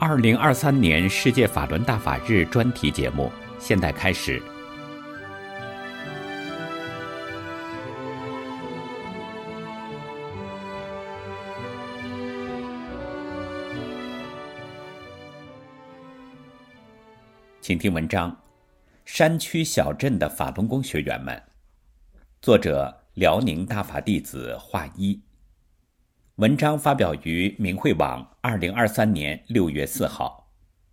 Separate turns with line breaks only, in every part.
2023年世界法轮大法日专题节目现在开始。请听文章：山区小镇的法轮功学员们。作者：辽宁大法弟子华一。文章发表于明慧网2023年6月4号。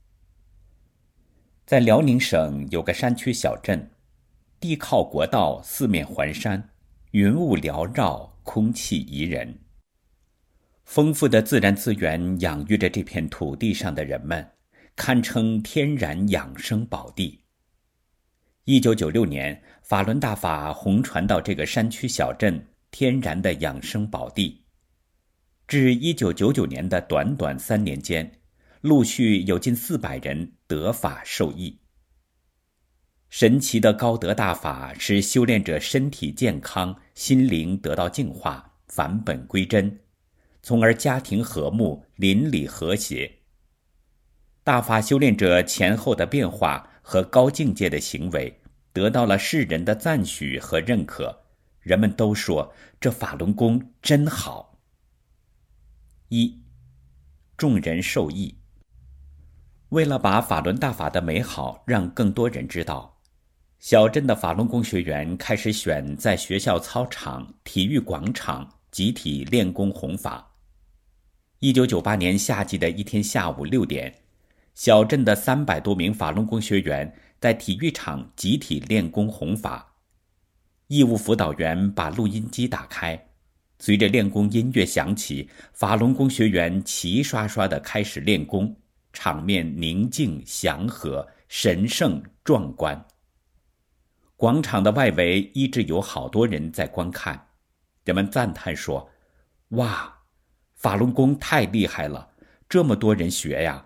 在辽宁省有个山区小镇，地靠国道，四面环山，云雾缭绕，空气宜人。丰富的自然资源养育着这片土地上的人们，堪称天然养生宝地。1996年，法轮大法红传到这个山区小镇，天然的养生宝地。至1999年的短短3年间，陆续有近400人得法受益。神奇的高德大法使修炼者身体健康，心灵得到净化，返本归真，从而家庭和睦，邻里和谐。大法修炼者前后的变化和高境界的行为得到了世人的赞许和认可，人们都说这法轮功真好。1. 众人受益。为了把法轮大法的美好让更多人知道，小镇的法轮功学员开始选在学校操场、体育广场集体练功弘法。1998年夏季的一天下午6点，小镇的300多名法轮功学员在体育场集体练功弘法。义务辅导员把录音机打开，随着练功音乐响起，法轮功学员齐刷刷地开始练功，场面宁静祥和，神圣壮观。广场的外围一直有好多人在观看，人们赞叹说：哇，法轮功太厉害了，这么多人学呀！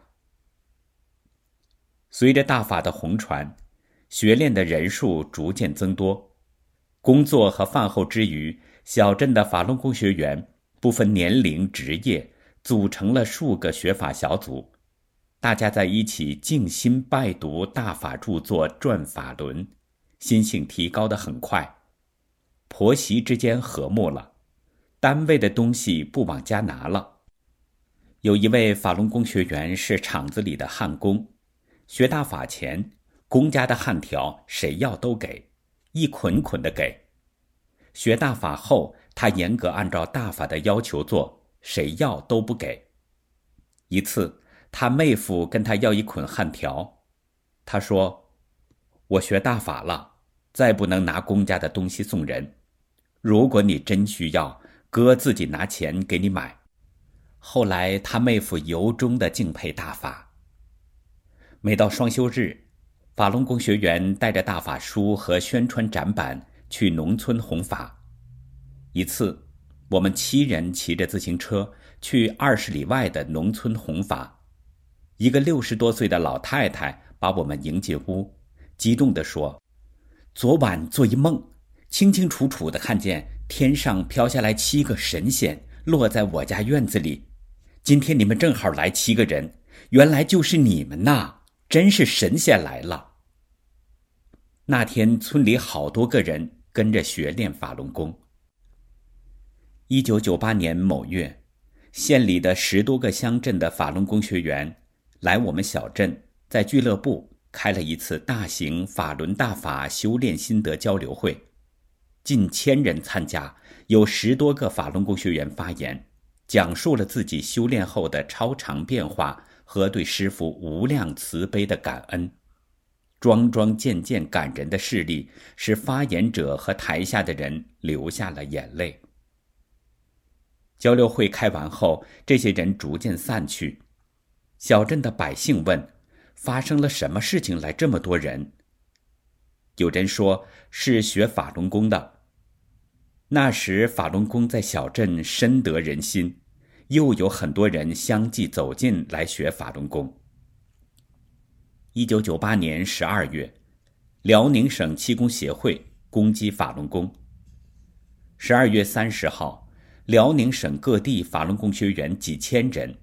随着大法的红传，学练的人数逐渐增多。工作和饭后之余，小镇的法轮功学员不分年龄职业，组成了数个学法小组，大家在一起静心拜读大法著作，转法轮，心性提高得很快。婆媳之间和睦了，单位的东西不往家拿了。有一位法轮功学员是厂子里的焊工，学大法前，公家的焊条谁要都给，一捆捆的给。学大法后，他严格按照大法的要求做，谁要都不给。一次，他妹夫跟他要一捆焊条，他说：我学大法了，再不能拿公家的东西送人，如果你真需要，哥自己拿钱给你买。后来他妹夫由衷地敬佩大法。每到双休日，法轮功学员带着大法书和宣传展板去农村弘法。一次，我们7人骑着自行车去20里外的农村弘法。一个60多岁的老太太把我们迎进屋，激动地说：昨晚做一梦，清清楚楚地看见天上飘下来7个神仙，落在我家院子里。今天你们正好来7个人，原来就是你们呐，真是神仙来了。那天村里好多个人跟着学练法轮功。1998年某月，县里的10多个乡镇的法轮功学员来我们小镇，在俱乐部开了一次大型法轮大法修炼心得交流会，近1000人参加，有10多个法轮功学员发言，讲述了自己修炼后的超常变化和对师父无量慈悲的感恩。桩桩件件感人的事例使发言者和台下的人流下了眼泪。交流会开完后，这些人逐渐散去。小镇的百姓问：发生了什么事情来这么多人？有人说是学法轮功的。那时法轮功在小镇深得人心，又有很多人相继走进来学法轮功。1998年12月，辽宁省气功协会攻击法轮功。12月30号，辽宁省各地法轮功学员几千人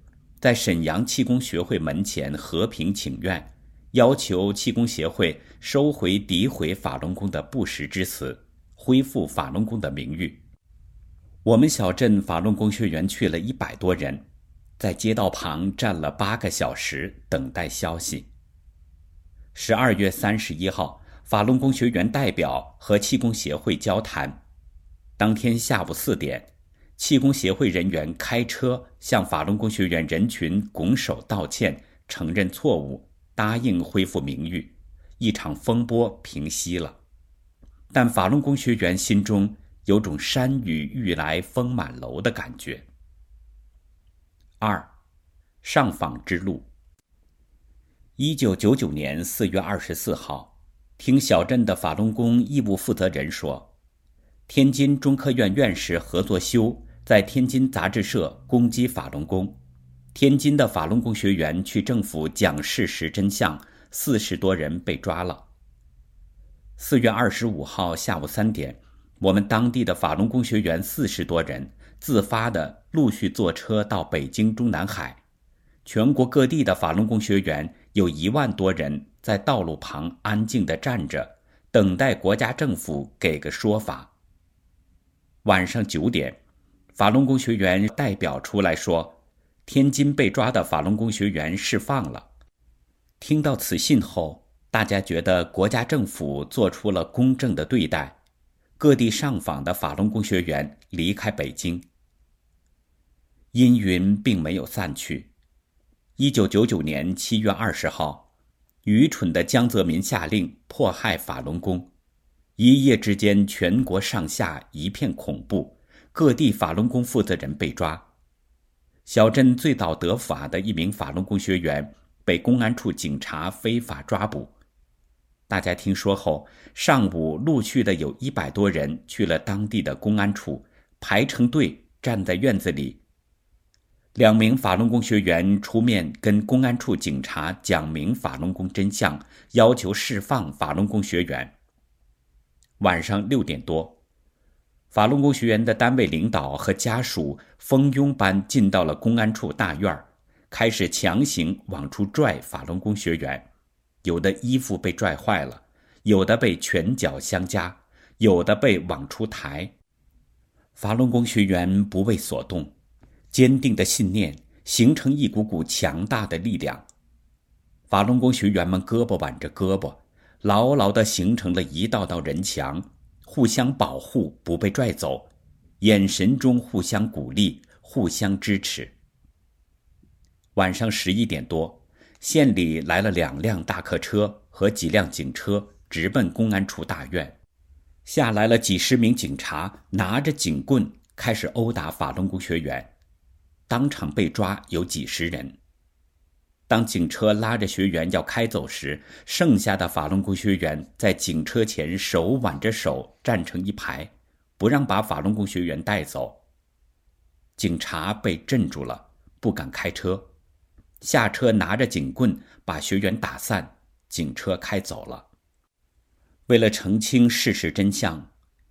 在沈阳气功学会门前和平请愿，要求气功协会收回诋毁法轮功的不实之词，恢复法轮功的名誉。我们小镇法轮功学员去了100多人，在街道旁站了8个小时等待消息。12月31号，法轮功学员代表和气功协会交谈。当天下午4点，气功协会人员开车向法轮功学员人群拱手道歉，承认错误，答应恢复名誉，一场风波平息了。但法轮功学员心中有种山雨欲来风满楼的感觉。2. 上访之路。1999年4月24号，听小镇的法轮功义务负责人说，天津中科院院士何作修在天津杂志社攻击法轮功，天津的法轮功学员去政府讲事实真相，40多人被抓了。4月25号下午3点，我们当地的法轮功学员40多人自发地陆续坐车到北京中南海，全国各地的法轮功学员有1万多人在道路旁安静地站着，等待国家政府给个说法。晚上9点，法轮功学员代表出来说，天津被抓的法轮功学员释放了。听到此信后，大家觉得国家政府做出了公正的对待，各地上访的法轮功学员离开北京。阴云并没有散去。1999年7月20号，愚蠢的江泽民下令迫害法轮功，一夜之间全国上下一片恐怖，各地法轮功负责人被抓。小镇最早得法的一名法轮功学员被公安处警察非法抓捕。大家听说后，上午陆续的有100多人去了当地的公安处，排成队站在院子里。2名法轮功学员出面跟公安处警察讲明法轮功真相，要求释放法轮功学员。晚上6点多，法轮功学员的单位领导和家属蜂拥般进到了公安处大院，开始强行往出拽法轮功学员，有的衣服被拽坏了，有的被拳脚相加，有的被往出抬。法轮功学员不为所动，坚定的信念形成一股股强大的力量。法轮功学员们胳膊挽着胳膊，牢牢地形成了一道道人墙，互相保护，不被拽走，眼神中互相鼓励，互相支持。晚上11点多，县里来了2辆大客车和几辆警车，直奔公安处大院。下来了几十名警察，拿着警棍开始殴打法轮功学员，当场被抓有几十人。当警车拉着学员要开走时，剩下的法轮功学员在警车前手挽着手站成一排，不让把法轮功学员带走。警察被镇住了，不敢开车，下车拿着警棍把学员打散，警车开走了。为了澄清事实真相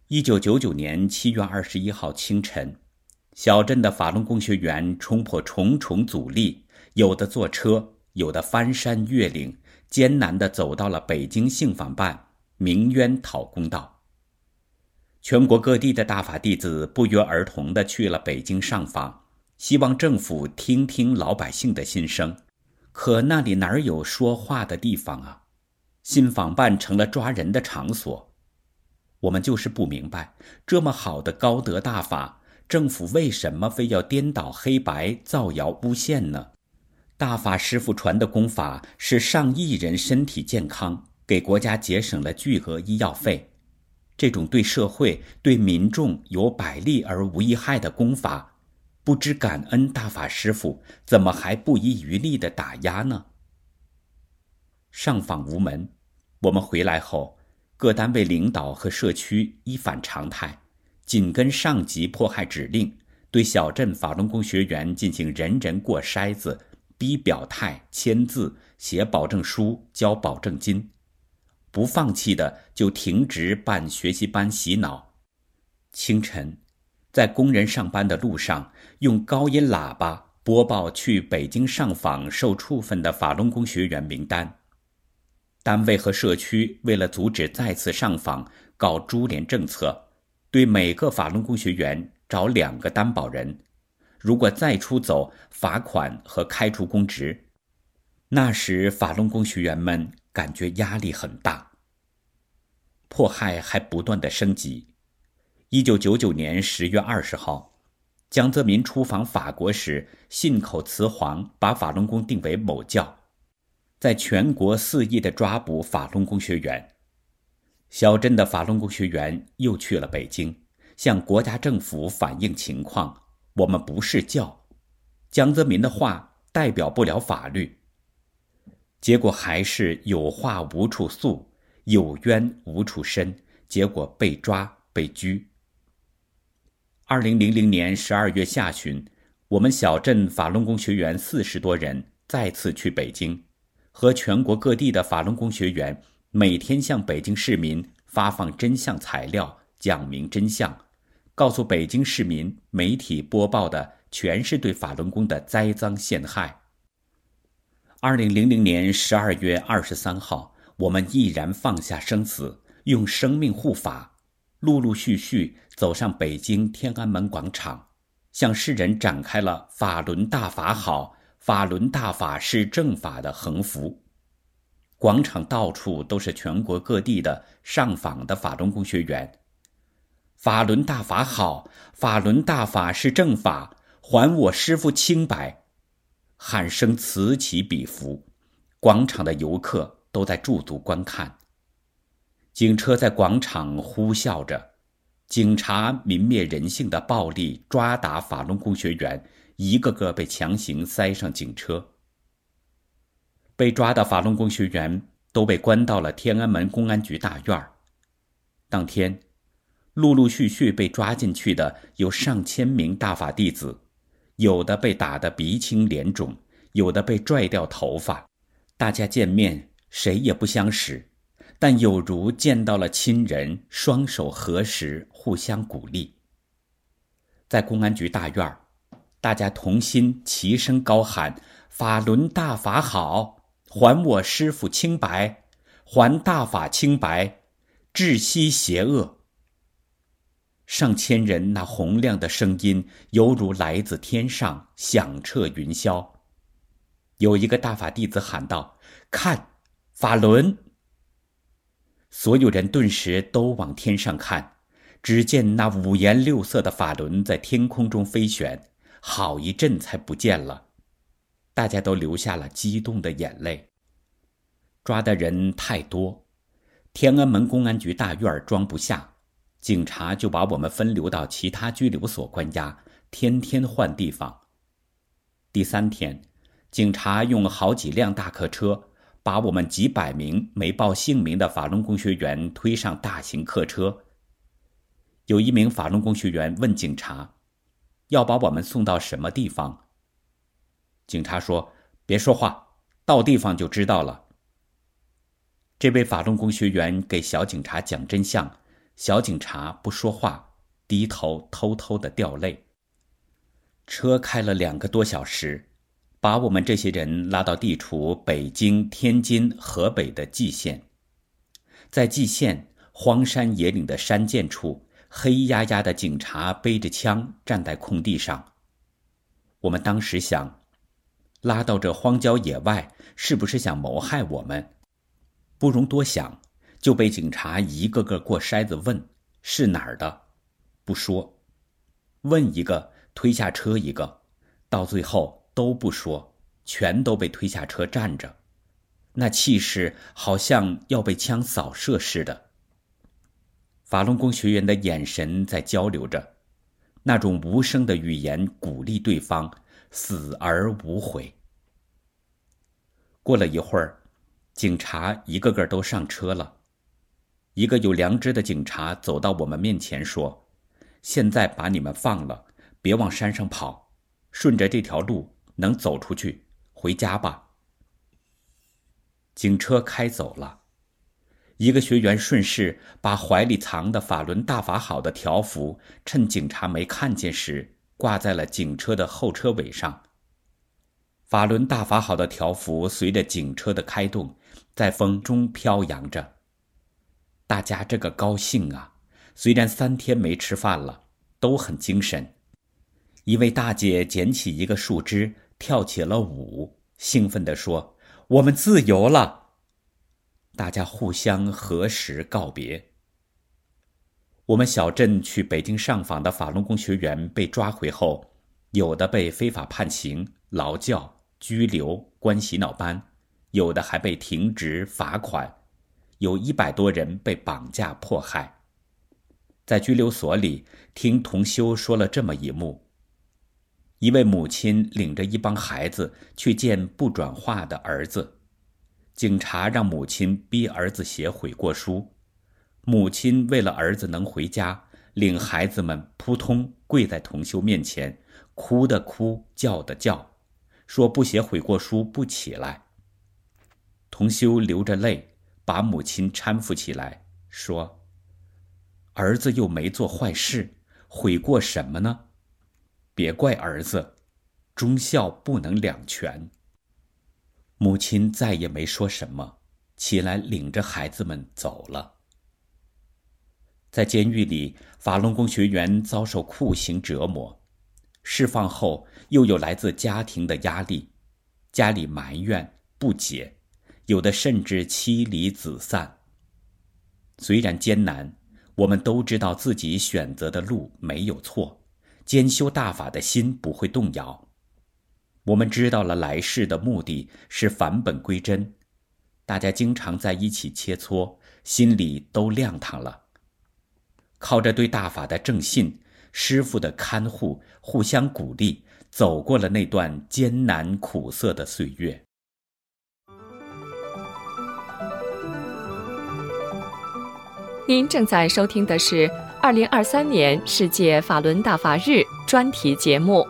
，1999年7月21号清晨，小镇的法轮功学员冲破重重阻力，有的坐车，有的翻山越岭，艰难地走到了北京信访办，鸣冤讨公道。全国各地的大法弟子不约而同地去了北京上访，希望政府听听老百姓的心声。可那里哪有说话的地方啊？信访办成了抓人的场所。我们就是不明白，这么好的高德大法，政府为什么非要颠倒黑白，造谣诬陷呢？大法师父传的功法使上亿人身体健康，给国家节省了巨额医药费。这种对社会、对民众有百利而无一害的功法，不知感恩大法师父，怎么还不遗余力地打压呢？上访无门，我们回来后，各单位领导和社区依反常态，紧跟上级迫害指令，对小镇法轮功学员进行人人过筛子，逼表态、签字、写保证书、交保证金。不放弃的就停职办学习班洗脑。清晨，在工人上班的路上，用高音喇叭播报去北京上访受处分的法轮功学员名单。单位和社区为了阻止再次上访，搞株连政策，对每个法轮功学员找2个担保人，如果再出走，罚款和开除公职。那时法轮功学员们感觉压力很大。迫害还不断的升级。1999年10月20号，江泽民出访法国时，信口雌黄，把法轮功定为某教，在全国肆意地抓捕法轮功学员。小镇的法轮功学员又去了北京，向国家政府反映情况，我们不是教，江泽民的话代表不了法律。结果还是有话无处诉，有冤无处伸，结果被抓被拘。2000年12月下旬，我们小镇法轮功学员40多人再次去北京，和全国各地的法轮功学员每天向北京市民发放真相材料，讲明真相，告诉北京市民媒体播报的全是对法轮功的栽赃陷害。2000年12月23号，我们毅然放下生死，用生命护法，陆陆续续走上北京天安门广场，向世人展开了法轮大法好，法轮大法是正法的横幅。广场到处都是全国各地的上访的法轮功学员。法轮大法好，法轮大法是正法，还我师父清白，喊声此起彼伏，广场的游客都在驻足观看。警车在广场呼啸着，警察泯灭人性的暴力抓打法轮功学员，一个个被强行塞上警车。被抓的法轮功学员都被关到了天安门公安局大院。当天，陆陆续续被抓进去的有上千名大法弟子，有的被打得鼻青脸肿，有的被拽掉头发。大家见面谁也不相识，但有如见到了亲人，双手合十，互相鼓励。在公安局大院，大家同心齐声高喊：法轮大法好，还我师父清白，还大法清白，治息邪恶。上千人那洪亮的声音犹如来自天上，响彻云霄。有一个大法弟子喊道：看，法轮！所有人顿时都往天上看，只见那五颜六色的法轮在天空中飞旋，好一阵才不见了。大家都流下了激动的眼泪。抓的人太多，天安门公安局大院装不下，警察就把我们分流到其他拘留所关押，天天换地方。第3天，警察用好几辆大客车，把我们几百名没报姓名的法轮功学员推上大型客车。有一名法轮功学员问警察，要把我们送到什么地方？警察说，别说话，到地方就知道了。这位法轮功学员给小警察讲真相，小警察不说话，低头偷偷地掉泪。车开了2个多小时，把我们这些人拉到地处北京、天津、河北的蓟县。在蓟县荒山野岭的山涧处，黑压压的警察背着枪站在空地上。我们当时想，拉到这荒郊野外，是不是想谋害我们？不容多想，就被警察一个个过筛子问，是哪儿的？不说。问一个，推下车一个，到最后都不说，全都被推下车站着。那气势好像要被枪扫射似的。法轮功学员的眼神在交流着，那种无声的语言鼓励对方，死而无悔。过了一会儿，警察一个个都上车了。一个有良知的警察走到我们面前说，现在把你们放了，别往山上跑，顺着这条路能走出去，回家吧。警车开走了。一个学员顺势把怀里藏的法轮大法好的条幅，趁警察没看见时，挂在了警车的后车尾上。 法轮大法好的条幅随着警车的开动，在风中飘扬着。大家这个高兴啊！虽然3天没吃饭了，都很精神。一位大姐捡起一个树枝，跳起了舞，兴奋地说：“我们自由了！”大家互相合十告别。我们小镇去北京上访的法轮功学员被抓回后，有的被非法判刑、劳教、拘留、关洗脑班，有的还被停职罚款，有100多人被绑架迫害。在拘留所里，听同修说了这么一幕：一位母亲领着一帮孩子去见不转化的儿子，警察让母亲逼儿子写悔过书。母亲为了儿子能回家，领孩子们扑通跪在同修面前，哭的哭，叫的叫，说不写悔过书不起来。同修流着泪把母亲搀扶起来，说：“儿子又没做坏事，悔过什么呢？别怪儿子，忠孝不能两全。”母亲再也没说什么，起来领着孩子们走了。在监狱里，法轮功学员遭受酷刑折磨，释放后又有来自家庭的压力，家里埋怨不解，有的甚至妻离子散。虽然艰难，我们都知道自己选择的路没有错，兼修大法的心不会动摇。我们知道了来世的目的是返本归真，大家经常在一起切磋，心里都亮堂了。靠着对大法的正信，师父的看护，互相鼓励，走过了那段艰难苦涩的岁月。
您正在收听的是2023年世界法轮大法日专题节目。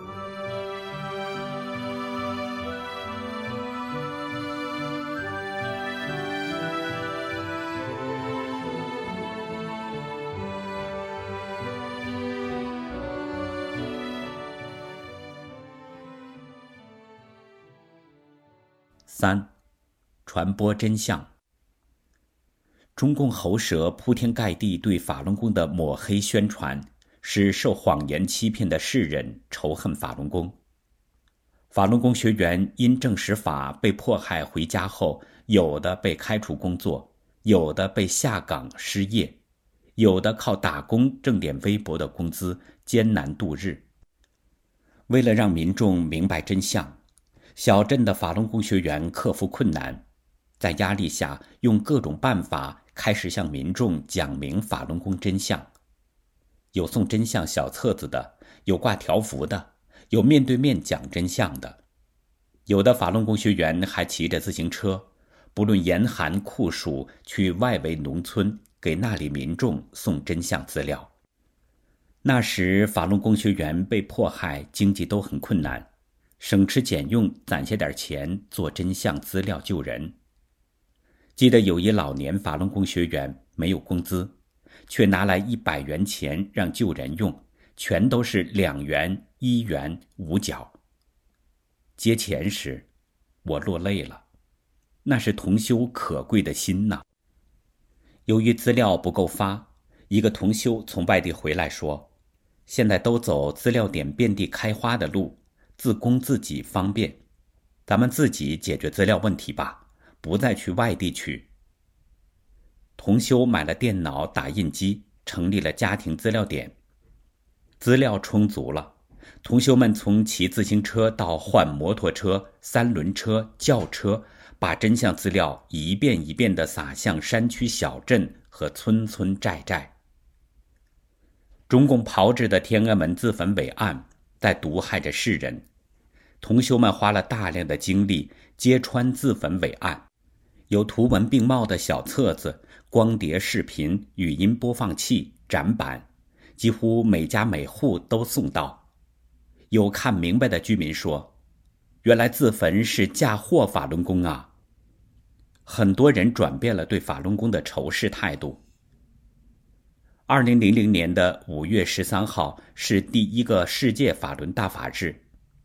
3. 传播真相。中共喉舌铺天盖地对法轮功的抹黑宣传，使受谎言欺骗的世人仇恨法轮功。法轮功学员因证实法被迫害回家后，有的被开除工作，有的被下岗失业，有的靠打工挣点微薄的工资艰难度日。为了让民众明白真相，小镇的法轮功学员克服困难，在压力下用各种办法开始向民众讲明法轮功真相。有送真相小册子的，有挂条幅的，有面对面讲真相的。有的法轮功学员还骑着自行车，不论严寒酷暑，去外围农村给那里民众送真相资料。那时法轮功学员被迫害，经济都很困难，省吃俭用攒下点钱做真相资料救人。记得有一老年法轮功学员没有工资，却拿来100元钱让救人用，全都是2元、1元、5角。接钱时，我落泪了，那是同修可贵的心呐。由于资料不够发，一个同修从外地回来说，现在都走资料点遍地开花的路，自供自己方便，咱们自己解决资料问题吧，不再去外地取。同修买了电脑打印机，成立了家庭资料点。资料充足了，同修们从骑自行车到换摩托车、3轮车、轿车，把真相资料一遍一遍地撒向山区小镇和村村寨寨。中共炮制的天安门自焚伪案在毒害着世人，同修们花了大量的精力揭穿自焚伪案，有图文并茂的小册子、光碟视频、语音播放器、展板，几乎每家每户都送到。有看明白的居民说，原来自焚是嫁祸法轮功啊。很多人转变了对法轮功的仇视态度。2000年的5月13号是第1个世界法轮大法日，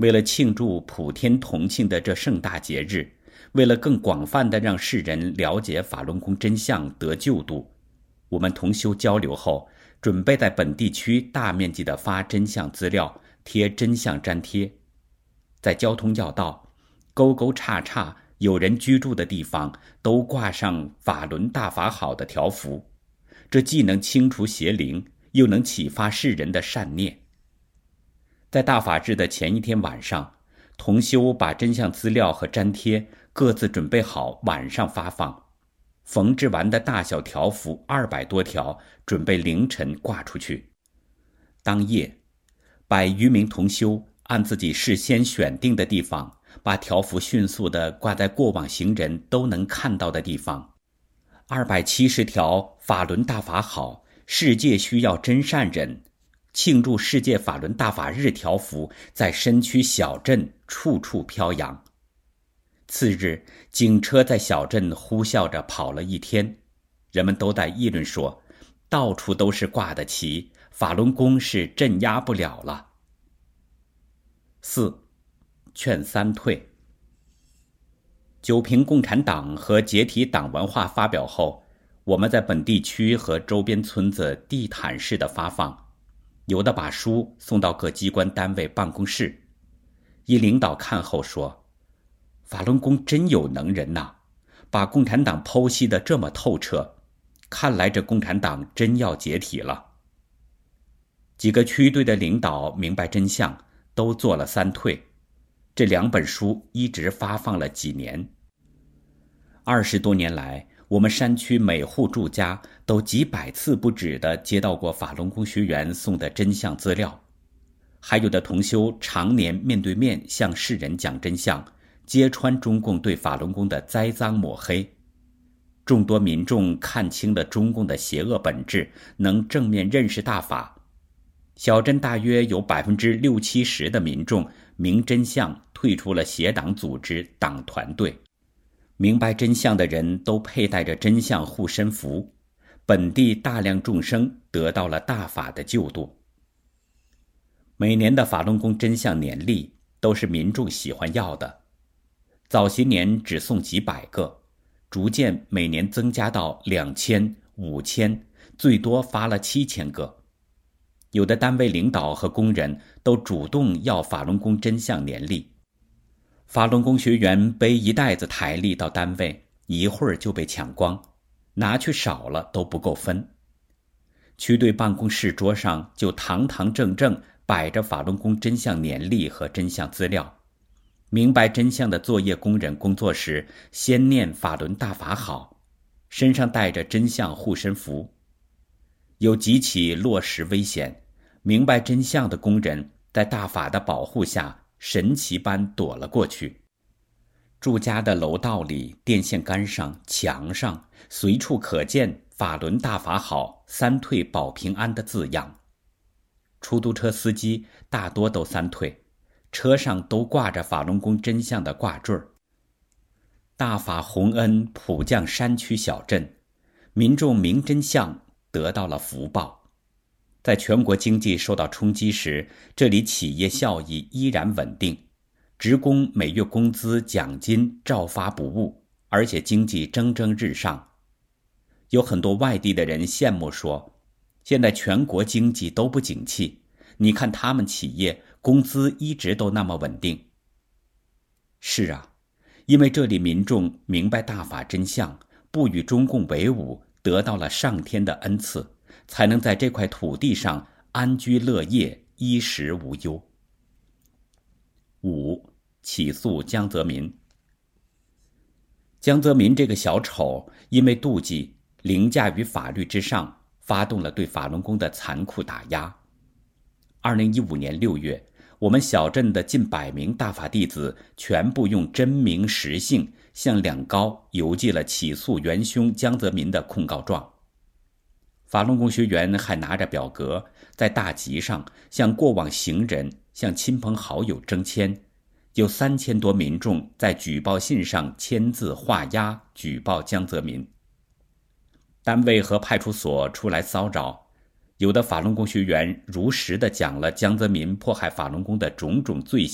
为了庆祝普天同庆的这盛大节日，为了更广泛地让世人了解法轮功真相得救度，我们同修交流后，准备在本地区大面积地发真相资料，贴真相粘贴，在交通要道、沟沟岔岔有人居住的地方都挂上法轮大法好的条幅，这既能清除邪灵，又能启发世人的善念。在大法日的前一天晚上，同修把真相资料和粘贴各自准备好，晚上发放。缝制完的大小条幅200多条，准备凌晨挂出去。当夜，100余名同修按自己事先选定的地方，把条幅迅速地挂在过往行人都能看到的地方。270条法轮大法好，世界需要真善人，庆祝世界法轮大法日条幅在身躯小镇处处飘扬。次日，警车在小镇呼啸着跑了一天，人们都在议论说，到处都是挂的旗，法轮功是镇压不了了。4. 劝三退。九评共产党和解体党文化发表后，我们在本地区和周边村子地毯式的发放，有的把书送到各机关单位办公室。一领导看后说，法轮功真有能人呐，把共产党剖析得这么透彻，看来这共产党真要解体了。几个区队的领导明白真相，都做了三退，这2本书一直发放了几年。20多年来，我们山区每户住家都几百次不止地接到过法轮功学员送的真相资料，还有的同修常年面对面向世人讲真相，揭穿中共对法轮功的栽赃抹黑。众多民众看清了中共的邪恶本质，能正面认识大法。小镇大约有60-70%的民众明真相，退出了邪党组织党团队。明白真相的人都佩戴着真相护身符，本地大量众生得到了大法的救度。每年的法轮功真相年历都是民众喜欢要的，早些年只送几百个，逐渐每年增加到2000、5000，最多发了7000个。有的单位领导和工人都主动要法轮功真相年历。法轮功学员背一袋子台历到单位，一会儿就被抢光，拿去少了都不够分。区队办公室桌上就堂堂正正摆着法轮功真相年历和真相资料。明白真相的作业工人工作时，先念法轮大法好，身上带着真相护身符。有几起落石危险，明白真相的工人在大法的保护下神奇般躲了过去。住家的楼道里、电线杆上、墙上随处可见法轮大法好、三退保平安的字样。出租车司机大多都三退，车上都挂着法轮功真相的挂坠。大法洪恩普降山区小镇，民众明真相，得到了福报。在全国经济受到冲击时，这里企业效益依然稳定，职工每月工资奖金照发不误，而且经济蒸蒸日上。有很多外地的人羡慕说，现在全国经济都不景气，你看他们企业工资一直都那么稳定。是啊，因为这里民众明白大法真相，不与中共为伍，得到了上天的恩赐，才能在这块土地上安居乐业，衣食无忧。5. 起诉江泽民。江泽民这个小丑因为妒忌，凌驾于法律之上，发动了对法轮功的残酷打压。2015年6月，我们小镇的近100名大法弟子全部用真名实姓向两高邮寄了起诉元凶江泽民的控告状。法轮功学员还拿着表格在大集上向过往行人、向亲朋好友征签，有3000多民众在举报信上签字画押举报江泽民。单位和派出所出来骚扰，有的法轮功学员如实地讲了江泽民迫害法轮功的种种罪行，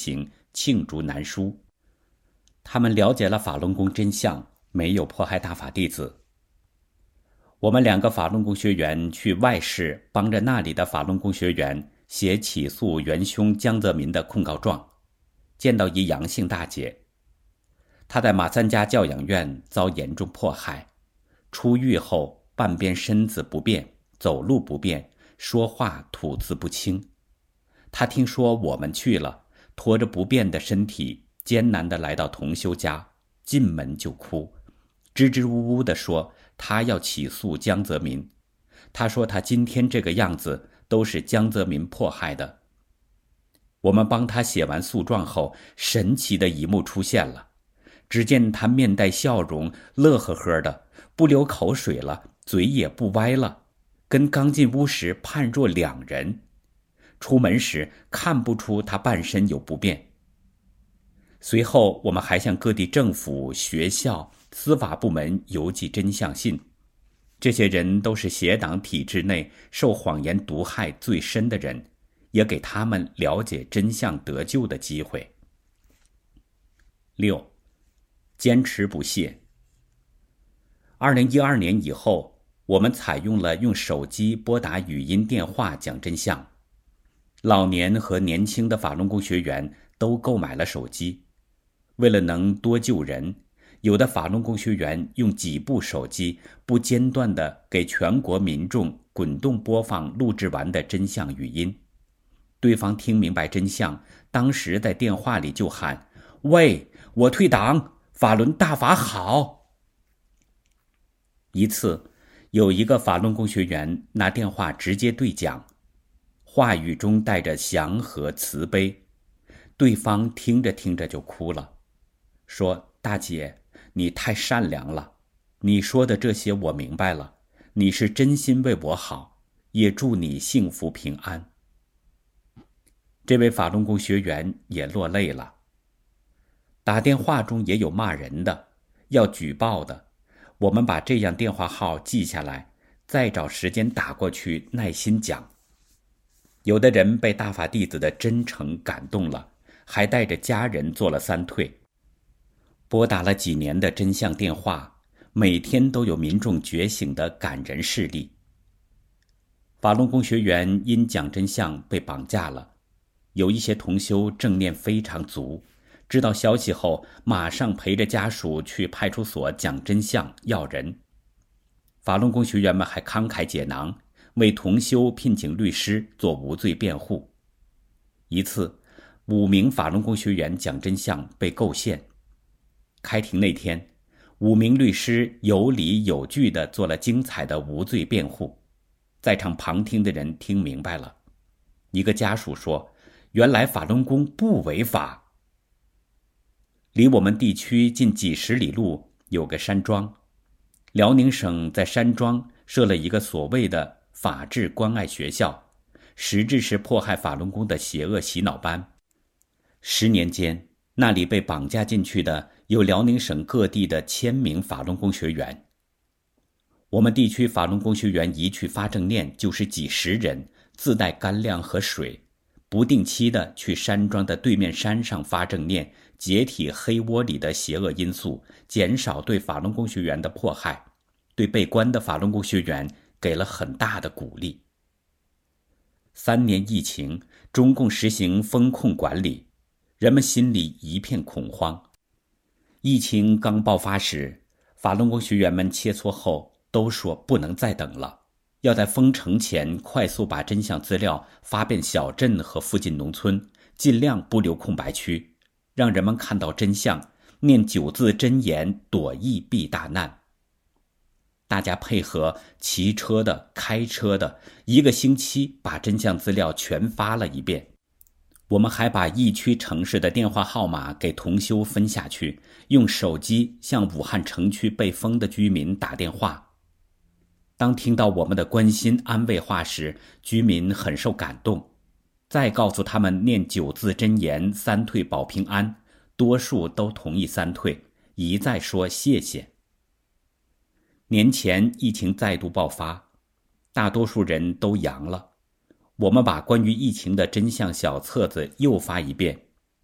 罄竹难书。他们了解了法轮功真相，没有迫害大法弟子。我们2个法轮功学员去外市帮着那里的法轮功学员写起诉元凶江泽民的控告状，见到一杨姓大姐，她在马三家教养院遭严重迫害，出狱后半边身子不便，走路不便，说话吐字不清。她听说我们去了，拖着不便的身体艰难地来到同修家，进门就哭，支支吾吾地说她要起诉江泽民。她说她今天这个样子都是江泽民迫害的。我们帮她写完诉状后，神奇的一幕出现了，只见她面带笑容，乐呵呵的，不流口水了，嘴也不歪了，跟刚进屋时判若两人。出门时看不出她半身有不便。随后我们还向各地政府、学校、司法部门邮寄真相信，这些人都是邪党体制内受谎言毒害最深的人，也给他们了解真相得救的机会。6. 坚持不懈。2012年以后，我们采用了用手机拨打语音电话讲真相。老年和年轻的法轮功学员都购买了手机。为了能多救人，有的法轮功学员用几部手机不间断地给全国民众滚动播放录制完的真相语音。对方听明白真相，当时在电话里就喊：喂，我退党，法轮大法好。一次，有一个法轮功学员拿电话直接对讲，话语中带着祥和慈悲，对方听着听着就哭了，说：大姐，你太善良了，你说的这些我明白了，你是真心为我好，也祝你幸福平安。这位法轮功学员也落泪了。打电话中也有骂人的，要举报的，我们把这样电话号记下来，再找时间打过去耐心讲。有的人被大法弟子的真诚感动了，还带着家人做了3退。拨打了几年的真相电话，每天都有民众觉醒的感人事例。法轮功学员因讲真相被绑架了，有一些同修正念非常足，知道消息后马上陪着家属去派出所讲真相要人。法轮功学员们还慷慨解囊，为同修聘请律师做无罪辩护。一次，5名法轮功学员讲真相被构陷。开庭那天，5名律师有理有据地做了精彩的无罪辩护，在场旁听的人听明白了。一个家属说：原来法轮功不违法。离我们地区近几十里路有个山庄，辽宁省在山庄设了一个所谓的法治关爱学校，实质是迫害法轮功的邪恶洗脑班。10年间，那里被绑架进去的有辽宁省各地的1000名法轮功学员。我们地区法轮功学员一去发正念就是几十人，自带干粮和水，不定期的去山庄的对面山上发正念，解体黑窝里的邪恶因素，减少对法轮功学员的迫害，对被关的法轮功学员给了很大的鼓励。3年疫情，中共实行风控管理，人们心里一片恐慌。疫情刚爆发时，法轮功学员们切磋后都说不能再等了，要在封城前快速把真相资料发遍小镇和附近农村，尽量不留空白区，让人们看到真相，念9字真言，躲疫避大难。大家配合骑车的、开车的，1个星期把真相资料全发了一遍。我们还把疫区城市的电话号码给同修分下去，用手机向武汉城区被封的居民打电话。当听到我们的关心安慰话时，居民很受感动，再告诉他们念9字真言3退保平安，多数都同意3退，一再说谢谢。年前疫情再度爆发，大多数人都阳了，我们把关于疫情的真相小册子又发一遍。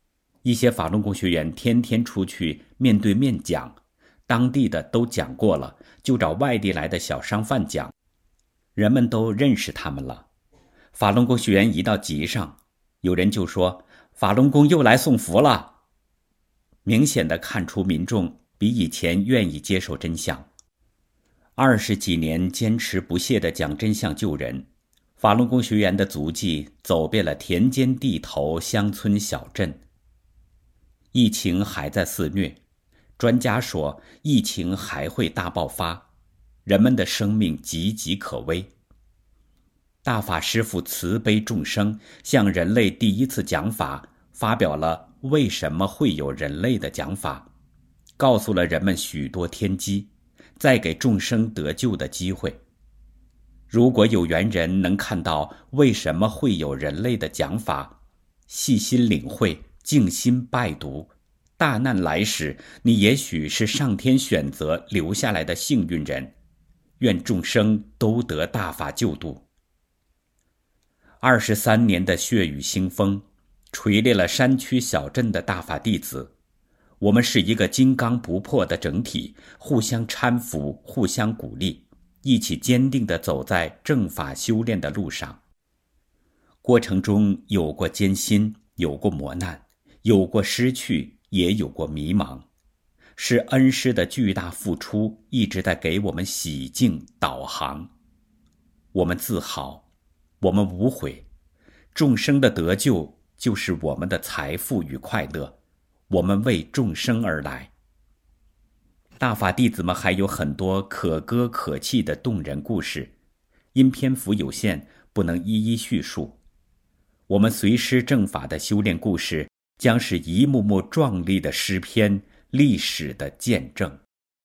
一些法轮功学员天天出去面对面讲，当地的都讲过了，就找外地来的小商贩讲，人们都认识他们了。法轮功学员一到集上，有人就说法轮功又来送福了，明显地看出民众比以前愿意接受真相。20几年坚持不懈地讲真相救人，法轮功学员的足迹走遍了田间地头、乡村小镇。疫情还在肆虐，专家说疫情还会大爆发，人们的生命岌岌可危。大法师父慈悲众生，向人类第一次讲法，发表了为什么会有人类的讲法，告诉了人们许多天机，再给众生得救的机会。如果有缘人能看到为什么会有人类的讲法，细心领会，静心拜读，大难来时，你也许是上天选择留下来的幸运人。愿众生都得大法救度。23年的血雨腥风，锤炼了山区小镇的大法弟子。我们是一个金刚不破的整体，互相搀扶，互相鼓励，一起坚定地走在正法修炼的路上。过程中有过艰辛，有过磨难，有过失去，也有过迷茫。是恩师的巨大付出一直在给我们洗净导航。我们自豪，我们无悔，众生的得救就是我们的财富与快乐，我们为众生而来。大法弟子们还有很多可歌可泣的动人故事，因篇幅有限，不能一一叙述。我们随师正法的修炼故事，将是一幕幕壮丽的诗篇，历史的见证。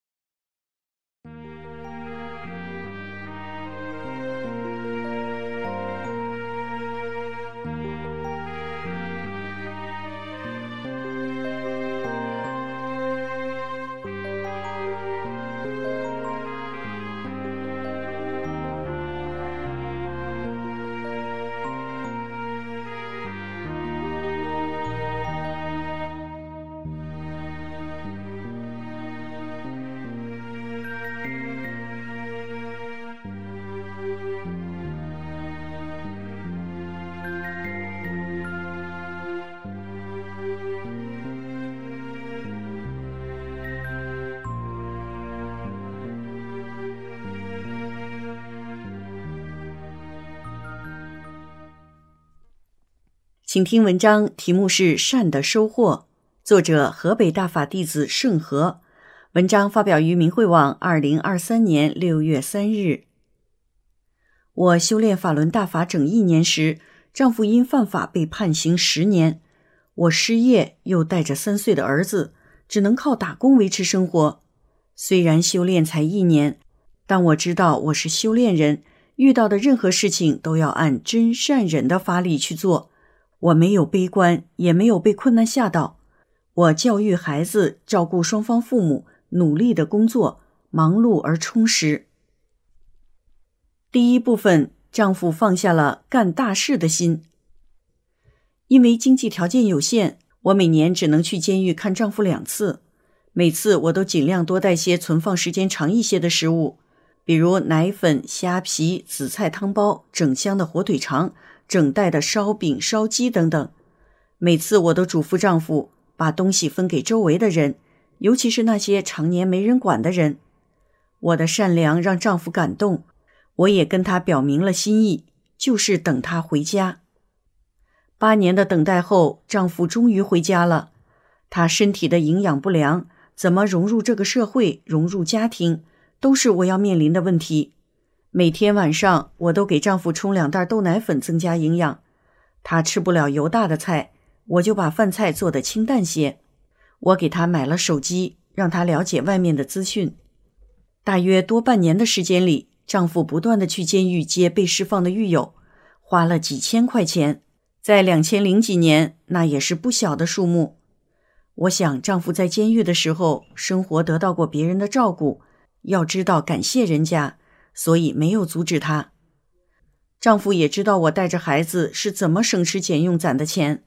请听文章，题目是《善的收获》，作者河北大法弟子盛和。文章发表于明慧网2023年6月3日。我修炼法轮大法整1年时，丈夫因犯法被判刑10年。我失业，又带着3岁的儿子，只能靠打工维持生活。虽然修炼才1年，但我知道我是修炼人，遇到的任何事情都要按真善忍的法理去做。我没有悲观，也没有被困难吓到。我教育孩子，照顾双方父母，努力的工作，忙碌而充实。第一部分，丈夫放下了干大事的心。因为经济条件有限，我每年只能去监狱看丈夫2次，每次我都尽量多带些存放时间长一些的食物，比如奶粉、虾皮、紫菜汤包、整箱的火腿肠、整袋的烧饼、烧鸡等等。每次我都嘱咐丈夫把东西分给周围的人，尤其是那些常年没人管的人。我的善良让丈夫感动，我也跟他表明了心意，就是等他回家。8年的等待后，丈夫终于回家了。他身体的营养不良，怎么融入这个社会，融入家庭，都是我要面临的问题。每天晚上我都给丈夫冲2袋豆奶粉增加营养。他吃不了油大的菜，我就把饭菜做得清淡些。我给他买了手机，让他了解外面的资讯。大约多半年的时间里，丈夫不断地去监狱接被释放的狱友，花了几千块钱，在2000几年，那也是不小的数目。我想丈夫在监狱的时候，生活得到过别人的照顾，要知道感谢人家，所以没有阻止他。丈夫也知道我带着孩子是怎么省吃俭用攒的钱，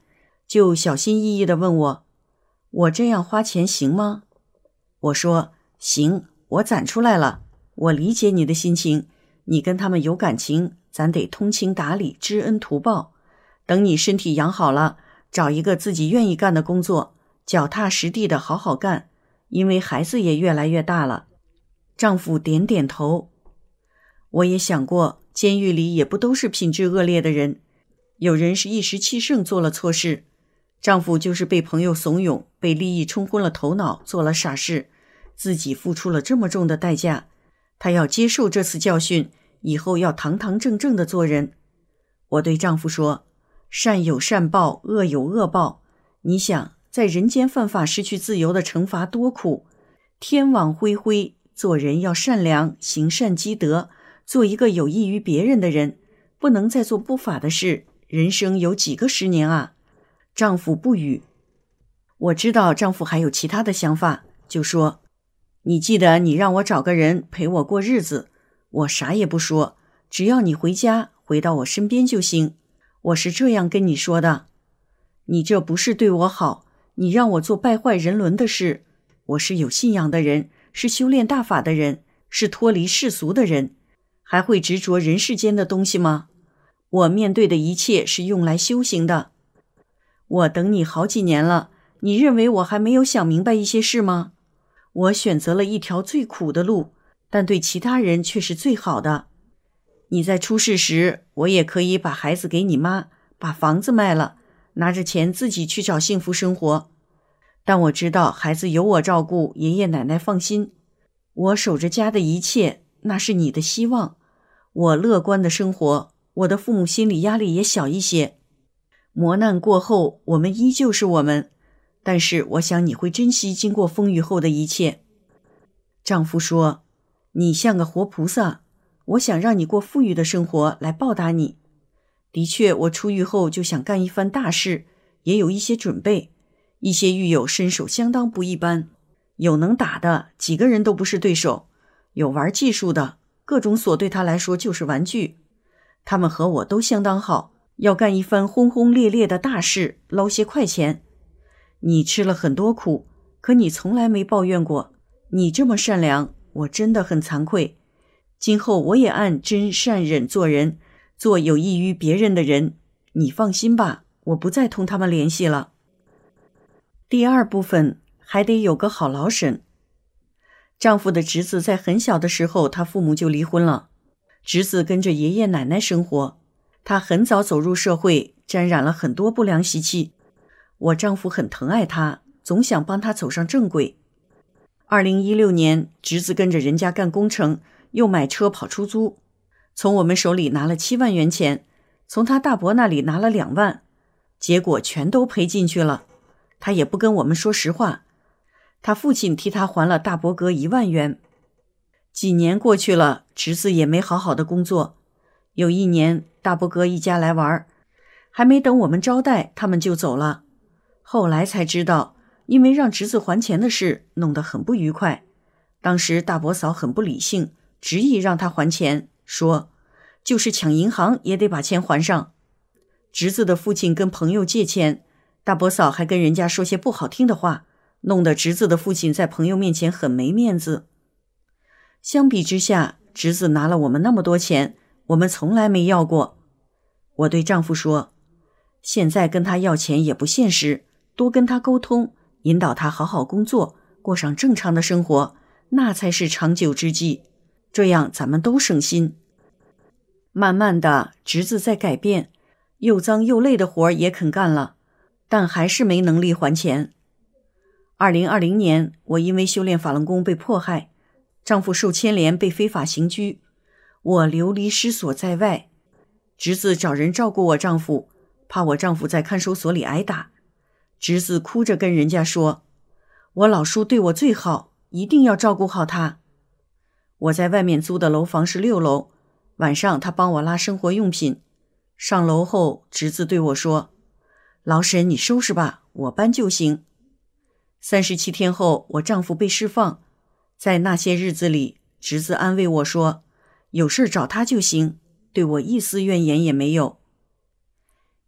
就小心翼翼地问我这样花钱行吗？我说行，我攒出来了，我理解你的心情，你跟他们有感情，咱得通情达理，知恩图报。等你身体养好了，找一个自己愿意干的工作，脚踏实地的好好干，因为孩子也越来越大了。丈夫点点头。我也想过，监狱里也不都是品质恶劣的人，有人是一时气盛做了错事，丈夫就是被朋友怂恿，被利益冲昏了头脑，做了傻事，自己付出了这么重的代价，他要接受这次教训，以后要堂堂正正的做人。我对丈夫说，善有善报，恶有恶报，你想在人间犯法失去自由的惩罚多苦，天网恢恢，做人要善良，行善积德，做一个有益于别人的人，不能再做不法的事，人生有几个10年啊？丈夫不语。我知道丈夫还有其他的想法，就说，你记得你让我找个人陪我过日子，我啥也不说，只要你回家，回到我身边就行，我是这样跟你说的。你这不是对我好，你让我做败坏人伦的事，我是有信仰的人，是修炼大法的人，是脱离世俗的人，还会执着人世间的东西吗？我面对的一切是用来修行的。我等你好几年了，你认为我还没有想明白一些事吗？我选择了一条最苦的路，但对其他人却是最好的。你在出事时，我也可以把孩子给你妈，把房子卖了，拿着钱自己去找幸福生活。但我知道孩子有我照顾，爷爷奶奶放心。我守着家的一切，那是你的希望。我乐观的生活，我的父母心理压力也小一些。磨难过后，我们依旧是我们，但是我想你会珍惜经过风雨后的一切。丈夫说，你像个活菩萨，我想让你过富裕的生活来报答你。的确，我出狱后就想干一番大事，也有一些准备。一些狱友身手相当不一般，有能打的，几个人都不是对手，有玩技术的，各种锁对他来说就是玩具。他们和我都相当好，要干一番轰轰烈烈的大事，捞些快钱。你吃了很多苦，可你从来没抱怨过，你这么善良，我真的很惭愧。今后我也按真善忍做人，做有益于别人的人。你放心吧，我不再同他们联系了。第二部分，还得有个好老婶。丈夫的侄子在很小的时候，他父母就离婚了，侄子跟着爷爷奶奶生活。他很早走入社会，沾染了很多不良习气。我丈夫很疼爱他，总想帮他走上正轨。2016年，侄子跟着人家干工程，又买车跑出租，从我们手里拿了7万元钱，从他大伯那里拿了2万，结果全都赔进去了。他也不跟我们说实话，他父亲替他还了大伯哥1万元。几年过去了，侄子也没好好的工作。有一年，大伯哥一家来玩，还没等我们招待，他们就走了。后来才知道，因为让侄子还钱的事弄得很不愉快。当时大伯嫂很不理性，执意让他还钱，说就是抢银行也得把钱还上。侄子的父亲跟朋友借钱，大伯嫂还跟人家说些不好听的话，弄得侄子的父亲在朋友面前很没面子。相比之下，侄子拿了我们那么多钱，我们从来没要过。我对丈夫说，现在跟他要钱也不现实，多跟他沟通，引导他好好工作，过上正常的生活，那才是长久之计，这样咱们都省心。慢慢的，侄子在改变，又脏又累的活也肯干了，但还是没能力还钱。2020年，我因为修炼法轮功被迫害，丈夫受牵连被非法刑拘，我流离失所在外。侄子找人照顾我丈夫，怕我丈夫在看守所里挨打。侄子哭着跟人家说，我老叔对我最好，一定要照顾好他。我在外面租的楼房是6楼，晚上他帮我拉生活用品。上楼后，侄子对我说，老婶你收拾吧，我搬就行。37天后，我丈夫被释放。在那些日子里，侄子安慰我说，有事找他就行，对我一丝怨言也没有。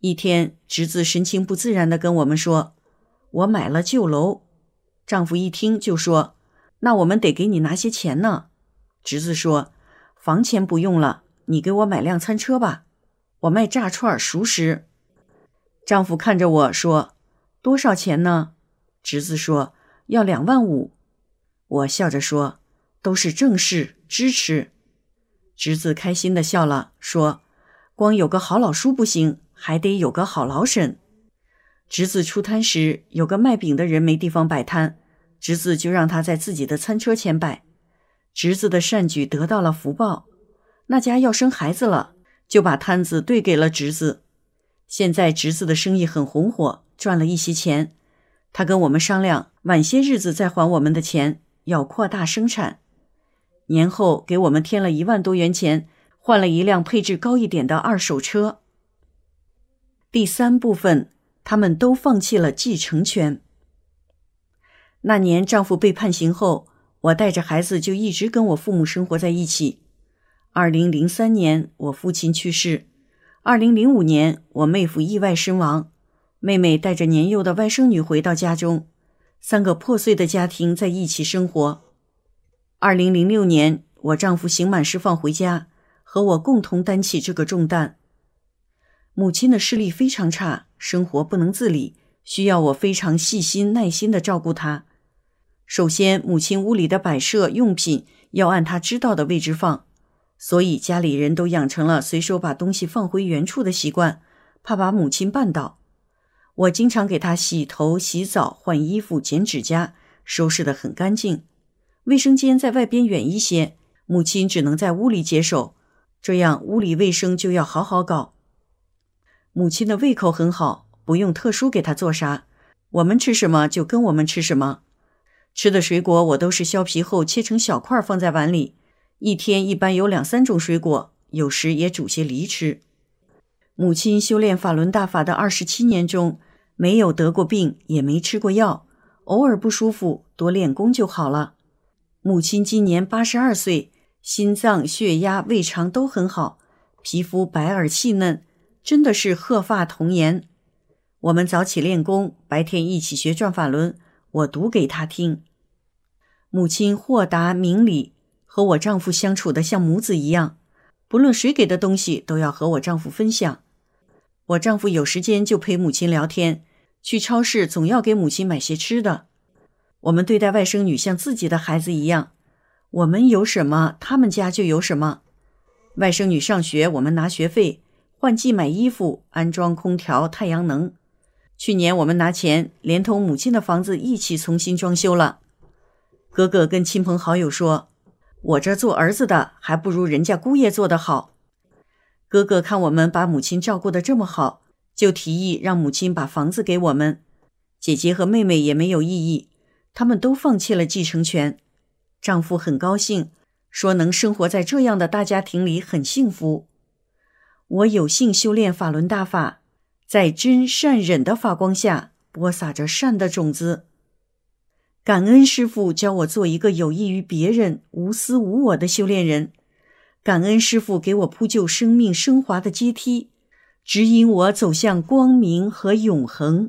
一天，侄子神情不自然地跟我们说，我买了旧楼。丈夫一听就说，那我们得给你拿些钱呢。侄子说，房钱不用了，你给我买辆餐车吧，我卖炸串熟食。丈夫看着我说，多少钱呢？侄子说，要2.5万。我笑着说，都是正事，支持。侄子开心地笑了，说，光有个好老叔不行，还得有个好老婶。侄子出摊时，有个卖饼的人没地方摆摊，侄子就让他在自己的餐车前摆。侄子的善举得到了福报，那家要生孩子了，就把摊子对给了侄子。现在侄子的生意很红火，赚了一些钱。他跟我们商量，晚些日子再还我们的钱，要扩大生产。年后给我们添了1万多元钱，换了一辆配置高一点的二手车。第3部分，他们都放弃了继承权。那年丈夫被判刑后，我带着孩子就一直跟我父母生活在一起。2003年我父亲去世，2005年我妹夫意外身亡，妹妹带着年幼的外甥女回到家中，3个破碎的家庭在一起生活。2006年我丈夫刑满释放回家，和我共同担起这个重担。母亲的视力非常差，生活不能自理，需要我非常细心耐心地照顾她。首先，母亲屋里的摆设用品要按她知道的位置放，所以家里人都养成了随手把东西放回原处的习惯，怕把母亲绊倒。我经常给她洗头、洗澡、换衣服、剪指甲，收拾得很干净。卫生间在外边远一些，母亲只能在屋里解手，这样屋里卫生就要好好搞。母亲的胃口很好，不用特殊给她做啥，我们吃什么就跟我们吃什么。吃的水果我都是削皮后切成小块放在碗里，一天一般有2-3种水果，有时也煮些梨吃。母亲修炼法轮大法的27年中，没有得过病，也没吃过药，偶尔不舒服，多练功就好了。母亲今年82岁，心脏、血压、胃肠都很好，皮肤白而细嫩，真的是鹤发童颜。我们早起练功，白天一起学转法轮，我读给她听。母亲豁达明理，和我丈夫相处的像母子一样，不论谁给的东西都要和我丈夫分享。我丈夫有时间就陪母亲聊天，去超市总要给母亲买些吃的。我们对待外甥女像自己的孩子一样，我们有什么，他们家就有什么。外甥女上学，我们拿学费，换季买衣服，安装空调、太阳能。去年我们拿钱，连同母亲的房子一起重新装修了。哥哥跟亲朋好友说，我这做儿子的还不如人家姑爷做得好。哥哥看我们把母亲照顾得这么好，就提议让母亲把房子给我们。姐姐和妹妹也没有异议，他们都放弃了继承权。丈夫很高兴，说能生活在这样的大家庭里很幸福。我有幸修炼法轮大法，在真善忍的法光下播撒着善的种子。感恩师父教我做一个有益于别人、无私无我的修炼人。感恩师父给我铺就生命升华的阶梯，指引我走向光明和永恒。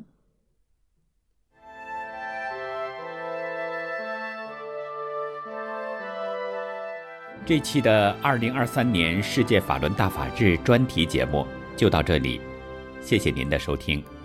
这期的2023年世界法轮大法日专题节目就到这里，谢谢您的收听。